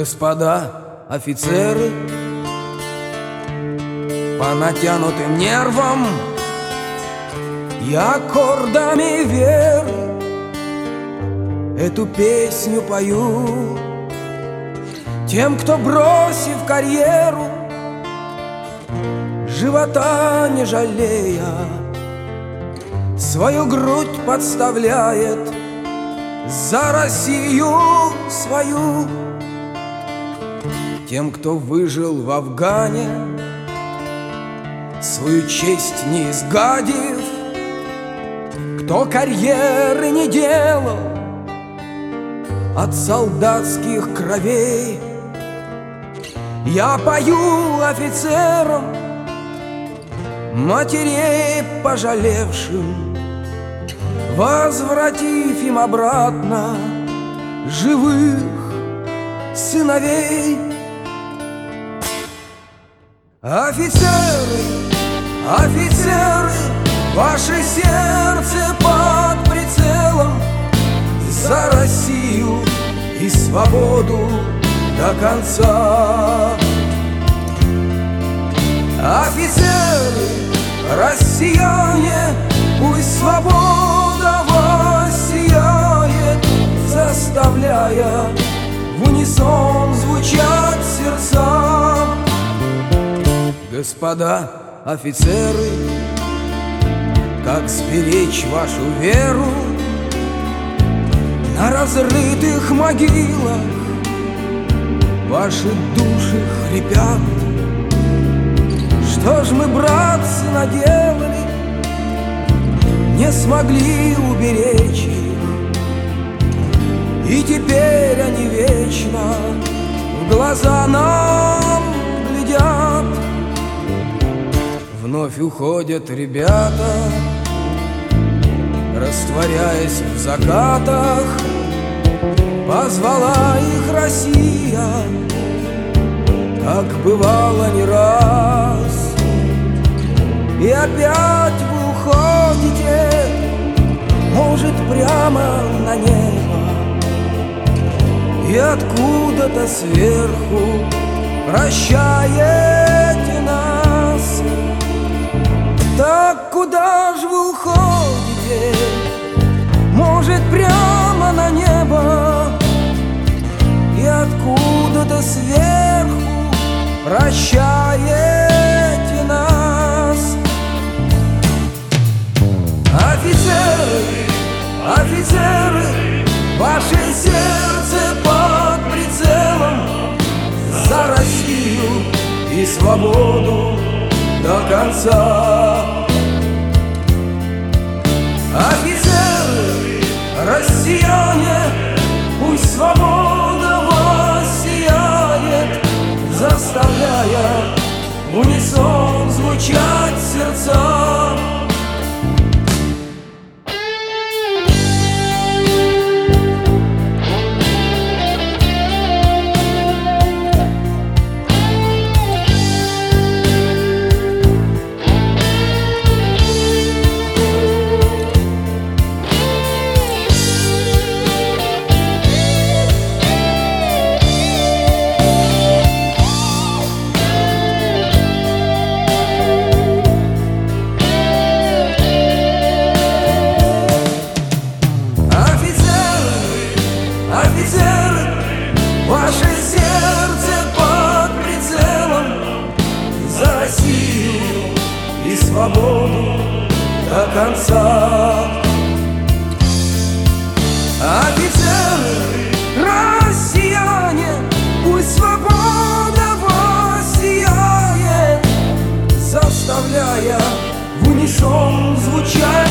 Господа офицеры, по натянутым нервам я аккордами веры эту песню пою тем, кто, бросив карьеру, живота не жалея, свою грудь подставляет за Россию свою. Тем, кто выжил в Афгане, свою честь не изгадив, кто карьеры не делал от солдатских кровей, я пою офицерам, матерей пожалевшим, возвратив им обратно живых сыновей. Офицеры, офицеры, ваше сердце под прицелом, за Россию и свободу до конца. Офицеры, россияне, пусть свобода воссияет, заставляя в унисон звучать сердца. Господа офицеры, как сберечь вашу веру на разрытых могилах? Ваши души хрипят. Что ж мы, братцы, наделали, не смогли уберечь их, и теперь они вечно в глаза нам глядят. Вновь уходят ребята, растворяясь в закатах, позвала их Россия, как бывало не раз. И опять вы уходите, может, прямо на небо, и откуда-то сверху прощаете нас. Так куда ж вы уходите? Может, прямо на небо, и откуда-то сверху прощаете нас. Офицеры, офицеры, ваше сердце под прицелом, за Россию и свободу до конца. Офицеры, россияне, пусть свобода воссияет, заставляя в унисон звучать сердца. Офицеры, ваше сердце под прицелом, за Россию и свободу до конца. Офицеры, россияне, пусть свобода воссияет, заставляя в унисон звучать